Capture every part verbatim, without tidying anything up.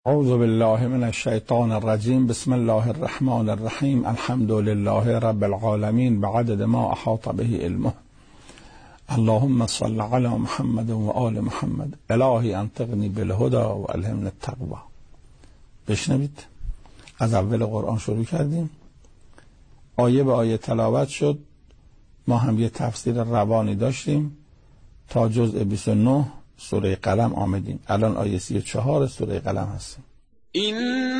اعوذ بالله من الشیطان الرجیم. بسم الله الرحمن الرحیم. الحمد لله رب العالمین بعدد ما احاط به علمه. اللهم صل علی محمد و آل محمد. الهی انطقنی بالهدى و الهمنی التقوی. بشنوید، از اول قرآن شروع کردیم، آیه به آیه تلاوت شد. ما هم یه تفسیر روانی داشتیم تا جزء بیست و نه سوره قلم آمدیم. الان آیه سی و چهار سوره قلم هستیم. این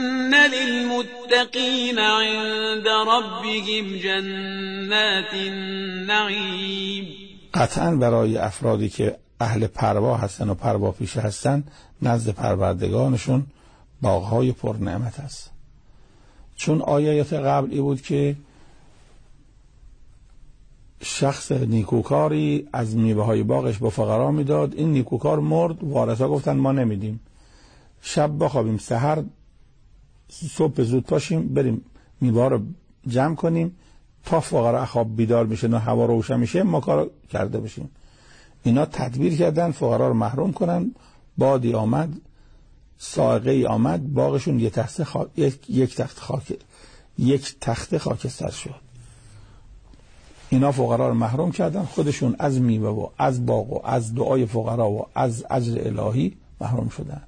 للمتقین عند ربهم جنات النعیم. قطعا برای افرادی که اهل پروا هستن و پروا پیشه هستن نزد پروردگارشون باغهای پر نعمت است. چون آیات قبل ای بود که شخص نیکوکاری از میوه های باغش به فقرا میداد، این نیکوکار مرد، وارثا گفتن ما نمیدیم، شب بخوابیم سحر صبح زود پاشیم بریم میوه رو جمع کنیم تا فقرا خواب بیدار میشه و هوا روشن میشه ما کار کرده بشیم. اینا تدبیر کردن فقرا رو محروم کنن. بادی آمد، صاعقه آمد، باغشون یک تخت خاک یک, یک تخت خاک یک تخت خاکستر شد. اینا فقرا رو محروم کردن، خودشون از میوه و از باغ و از دعای فقرا و از اجر الهی محروم شدن.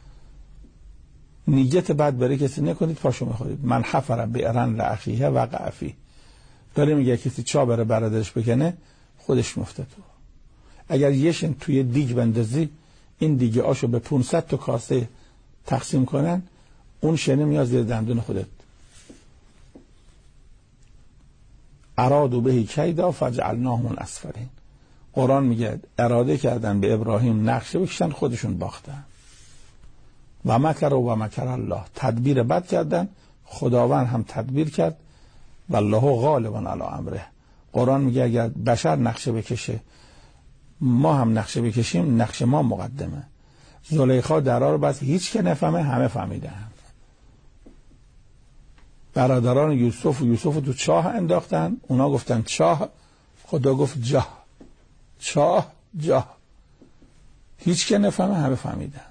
نیت بد برای کسی نکنید پاشو میخورید. من حفر بئرن لاخیه وقع فیه. داره میگه کسی چا بره برادرش بکنه خودش میفته تو. اگر یشن توی دیگ بندازی این دیگه آشو به پانصد تا کاسه تقسیم کنن، اون شنه میاد زیر دندون خودت. ارادو بهی کیدا فجعلناهم الاسفلین. قرآن میگه اراده کردن به ابراهیم نقشه بکشن، خودشون باختن. و مکر و مکر الله، تدبیر بد کردن، خداوند هم تدبیر کرد. والله غالب علی امره. قرآن میگه اگر بشر نقشه بکشه ما هم نقشه بکشیم، نقشه ما مقدمه. زلیخا درار بس هیچ که نفهمه همه فهمیدن. برادران یوسف و یوسف تو چاه انداختن، اونا گفتن چاه، خدا گفت جاه. چاه جاه، هیچ که نفهمه همه فهمیدن.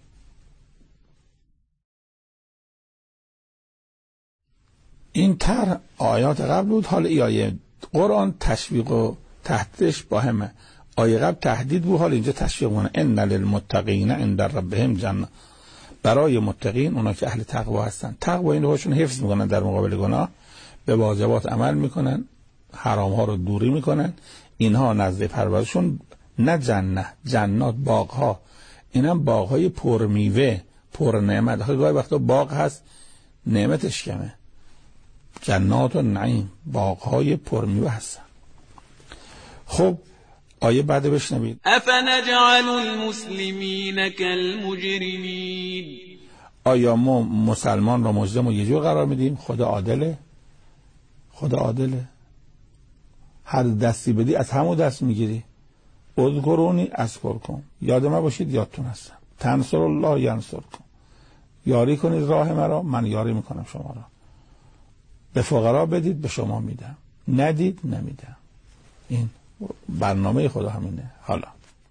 این تر آیات قبل بود. حال ای آیه قرآن تشویق و تهدیدش با همه. آیه قبل تهدید بود، حال اینجا تشویق مونه. ان للمتقین عند ربهم جنات. برای متقین، اونا که اهل تقوا هستن، تقوا این روشون حفظ میکنن در مقابل گناه، به واجبات عمل میکنن، حرام ها رو دوری میکنن، اینها نزد پروردگارشون نه جنه جنات باغ ها، اینم باغ های پر میوه پر نعمت. گاهی وقتا باغ هست نعمتش کمه. جنات و نعیم، باغ های پر میوه هستن. خب آیه بعد بشنوید. افنجعل المسلمین کالمجرمین. آیا ما مسلمان را مجرم و یه جور قرار میدیم؟ خدا عادله؟ خدا عادله؟ هر دستی بدی از همون دست میگیری. اذکرونی اذکرکم. یاد ما باشید یادتون هستم. تنصر الله ینصرکم. یاری کنید راه مرا، من یاری میکنم شما را. به فقرا بدید به شما میدم، ندید نمیدم. این برنامه خدا همینه. حالا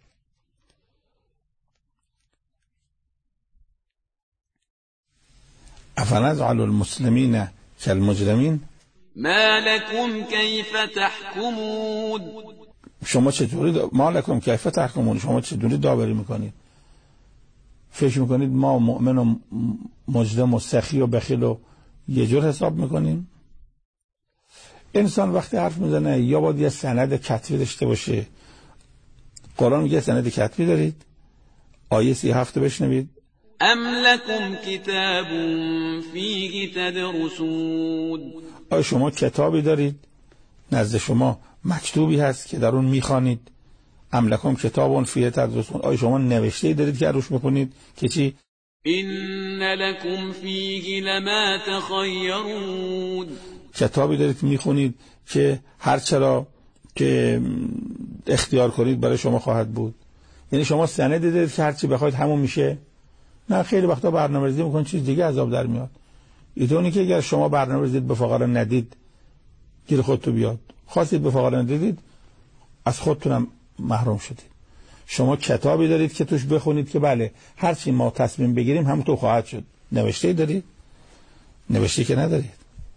افنجعل المسلمین کالمجرمین. ما لکم کیف تحکمون. شما چطوری دا... ما لکم کیف تحکمون، شما چطوری داوری میکنید؟ فکر میکنید ما مؤمن و مجرم و سخی و بخیل و یه جور حساب میکنیم؟ انسان وقتی حرف میزنه یا باید یه سند کتبی داشته باشه. قرآن میگه سند کتبی دارید؟ آیه سی هفت بشنوید. ام لکم کتاب فیه تدرسون. آیا شما کتابی دارید نزد شما مکتوبی هست که در اون میخوانید؟ ام لکم کتاب فیه تدرسون. آیا شما نوشته‌ای دارید که روش بکنید که چی؟ این لکم فیه لما تخیرون. کتابی دارید میخونید که هر چرا که اختیار کنید برای شما خواهد بود. یعنی شما سندی دارید که هر چی بخواید همون میشه؟ نه، خیلی وقتا برنامه‌ریزی میکنید چیز دیگه عذاب در میاد. اینطوری که اگر شما برنامه‌ریزید به فقرا ندید گیر خودتون بیاد، خواستید به فقرا ندید از خودتونم محروم شدید. شما کتابی دارید که توش بخونید که بله هر چی ما تصمیم بگیریم همونطور خواهد شد. نوشته دارید؟ نوشته که ندارید.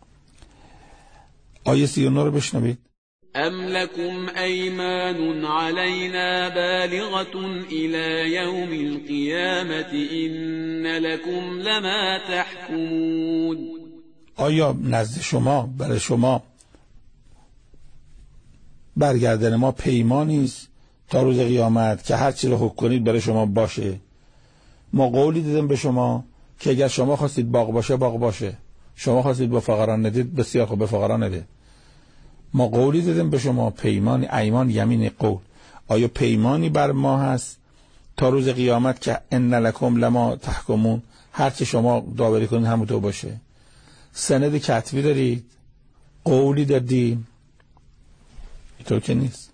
آیه سی و نه رو بشنوید. ام لكم ایمان علینا بالغة الى یوم القیامة ان لكم لما تحکمون. آیا نزد شما برای شما برگردن ما پیمانی است تا روز قیامت که هر چی رو حکم کنید برای شما باشه؟ ما قولی دادیم به شما که اگر شما خواستید باغ باشه باغ باشه، شما خواستید به فقران ندید بسیار خوب به فقران ندید. ما قولی دادیم به شما، پیمانی، ایمان، یمین، قول. آیا پیمانی بر ما هست تا روز قیامت که ان لکم لما تحکمون، هر چی شما داوری کنید همونطور باشه؟ سند کتبی دارید؟ قولی دادید؟ اینطور که نیست.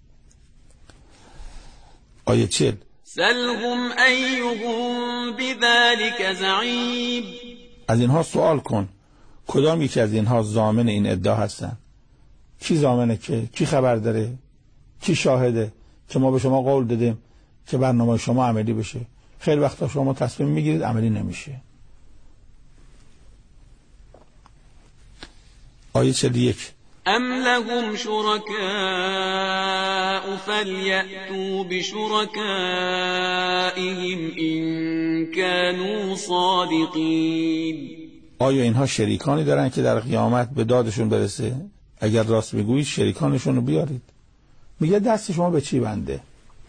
آیه چهل. سلهم ایهم بذلک زعیم. از اینها سوال کن کدام یکی از اینها ضامن این ادعا هستن؟ کی ضامنه؟ که کی خبر داره؟ کی شاهده که ما به شما قول دادیم که برنامه شما عملی بشه؟ خیلی وقتا شما تصمیم میگیرید عملی نمیشه. آیه چهل و یک. ام لهم شركاء فليأتوا بشركائهم إن كانوا صادقين. آیا اینها شریکانی دارن که در قیامت به دادشون برسه؟ اگر راست میگویید شریکانشون رو بیارید. میگه دست شما به چی بنده؟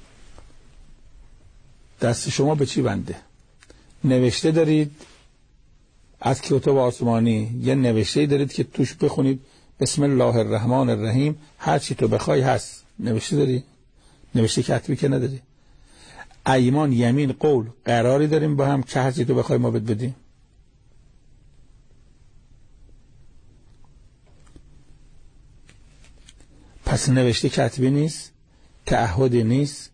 دست شما به چی بنده؟ نوشته دارید از کتاب آسمانی، یه نوشته دارید که توش بخونید بسم الله الرحمن الرحیم هر چی تو بخوای هست. نوشته داری؟ نوشته کتبی که نداری. ایمان، یمین، قول قراری داریم با هم که هر چی تو بخوای ما بد بدیم. پس نوشته کتبی نیست، تعهدی نیست.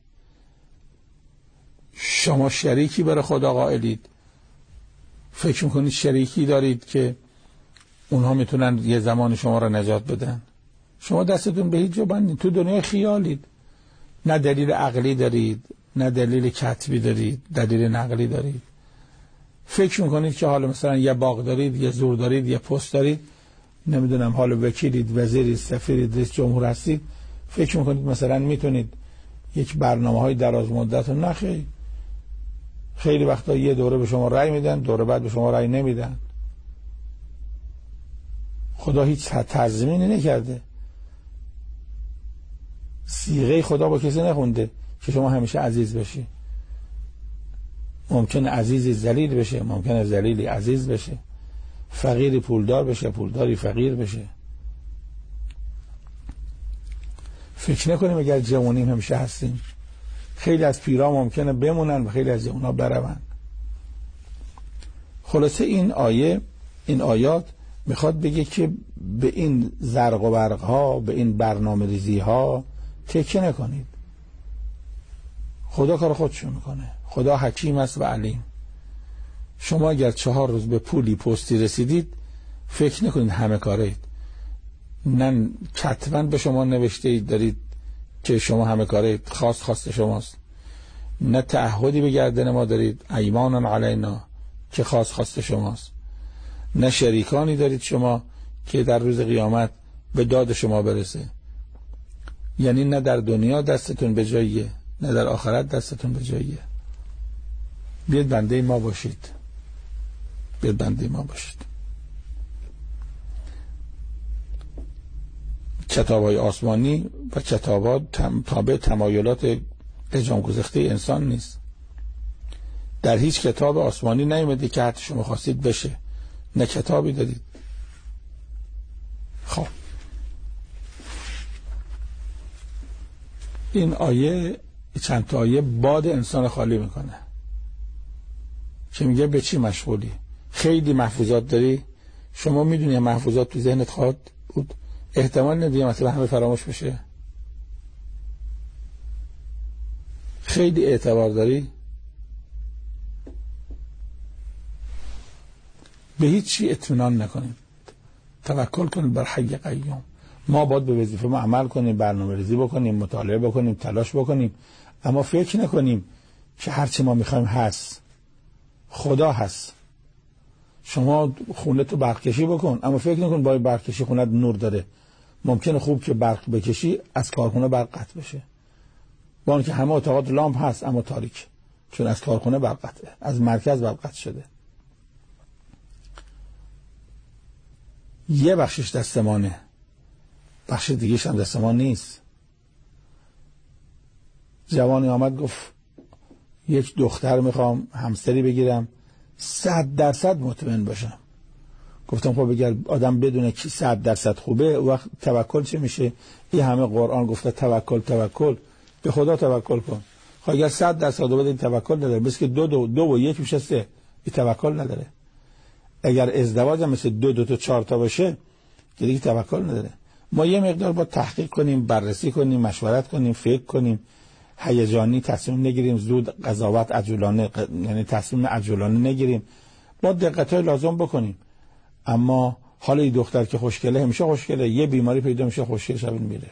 شما شریکی برای خدا قائلید، فکر میکنید شریکی دارید که اونها میتونن یه زمان شما را نجات بدن. شما دستتون به هیچ جا بندید، تو دنیای خیالید. نه دلیل عقلی دارید، نه دلیل کتبی دارید، دلیل نقلی دارید. فکر میکنید که حالا مثلا یه باغ دارید، یه زور دارید، یه پست دارید، نمیدونم حالا وکیلید، وزیرید، سفیرید، رئیس جمهور هستید، فکر میکنید مثلا میتونید یک برنامه های دراز مدت. نه خیلی خیلی وقتا یه دوره به شما رأی میدن، دوره بعد به شما رأی نمیدن. خدا هیچ تضمینی نکرده، صیغه خدا با کسی نخونده که شما همیشه عزیز بشی. ممکنه عزیزی ذلیل بشه، ممکنه ذلیلی عزیز بشه، فقیری پولدار بشه، پولداری فقیر بشه. فکر نکنیم اگر جوانیم همیشه هستیم. خیلی از پیرا ممکنه بمونن و خیلی از جوانا برون. خلاصه این آیه، این آیات میخواد بگه که به این زرق و برق ها، به این برنامه ریزی ها تکیه نکنید. خدا کار خودشو میکنه. خدا حکیم است و علیم. شما اگر چهار روز به پولی پستی رسیدید فکر نکنید همه کارید. نه کتباً به شما نوشته اید دارید که شما همه کارید، خواست خواست شماست. نه تعهدی به گردن ما دارید، ایمان علینا، که خواست خواست شماست. نه شریکانی دارید شما که در روز قیامت به داد شما برسه. یعنی نه در دنیا دستتون به جاییه، نه در آخرت دستتون به جاییه. بیاید بنده ما باشید، بیاید بنده ما باشید. کتاب‌های آسمانی و کتابات تابع تمایلات اجام گذشته انسان نیست. در هیچ کتاب آسمانی نیومده که حتی شما خواستید بشه. نه کتابی دارید. خب این آیه، چند تا آیه باد انسان خالی میکنه که میگه به چی مشغولی؟ خیلی محفوظات داری؟ شما میدونی محفوظات تو ذهنت خواهد بود؟ احتمال ندیه مثلا همه فراموش بشه. خیلی اعتبار داری؟ به هیچ چی اطمینان نکنید، توکل کنید بر حی قیوم. ما باید به وظیفه ما عمل کنیم، برنامه ریزی بکنیم، مطالعه بکنیم، تلاش بکنیم، اما فکر نکنیم که هرچی ما میخوایم هست. خدا هست. شما خونه تو برق کشی بکن، اما فکر نکن با برق کشی خونه نور داره. ممکنه خوب که برق بکشی از کارخونه برق قطع بشه، با اینکه همه اتاقات لامپ هست اما تاریک، چون از کارخونه برق قطعه، از مرکز برق قطع شده. یه بخشش دستمانه، بخش دیگه‌ش هم دستمان نیست. جوانی آمد گفت یک دختر میخوام همسری بگیرم، صد درصد مطمئن باشم. گفتم خب بگر آدم بدونه کی صد درصد خوبه، وقت توکل چه میشه؟ این همه قرآن گفته توکل توکل، به خدا توکل کن. خب اگر صد درصد بده توکل نداره، مثل که دو دو دو و یک میشه سه، این توکل نداره. اگر ازدواج هم مثل دو دو تا چهار تا باشه دیگه توکل نداره. ما یه مقدار با تحقیق کنیم، بررسی کنیم، مشورت کنیم، فکر کنیم، هیجانی تصمیم نگیریم، زود قضاوت عجولانه، یعنی تصمیم عجولانه نگیریم، با دقت‌های لازم بکنیم. اما حالا این دختر که خوشگله همیشه خوشگله، یه بیماری پیدا میشه خوشگل شبین میره.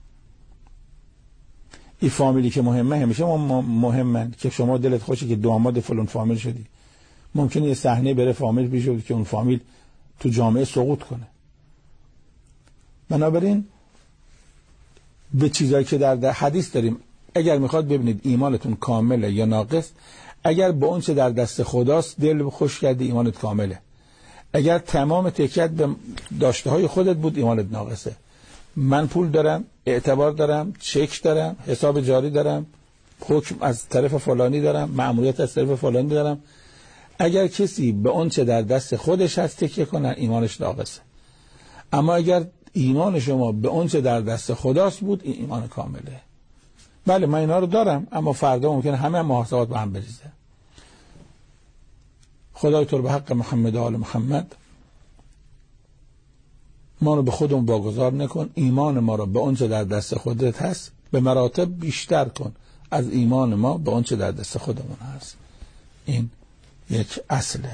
این فامیلی که مهمه همیشه مهمه، که شما دلت خوشه که داماد فلان فامیل شدی، ممکنه یه صحنه بره فامیل بیشه که اون فامیل تو جامعه سقوط کنه. بنابراین به چیزایی که در حدیث داریم، اگر میخواد ببینید ایمانتون کامله یا ناقص، اگر با اون چه در دست خداست دل خوش کردی ایمانت کامله. اگر تمام تکیت به داشته های خودت بود ایمانت ناقصه. من پول دارم، اعتبار دارم، چک دارم، حساب جاری دارم، حکم از طرف فلانی دارم، مأموریت از طرف فلانی دارم. اگر کسی به اون چه در دست خودش هست تکیه کنه ایمانش ناقصه. اما اگر ایمان شما به اون چه در دست خداست بود این ایمان کامله. بله من اینا رو دارم، اما فردا ممکنه همه محاسبات به هم بریزه. خدای تو رو به حق محمد و آل محمد ما رو به خودمون واگذار نکن، ایمان ما رو به اون چه در دست خودت هست به مراتب بیشتر کن از ایمان ما به اون چه در دست خودمون هست. این یک اصله.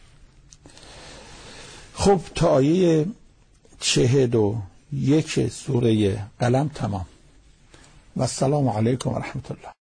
خب تا آیه چهل و یک سوره قلم تمام. و السلام علیکم و رحمت الله.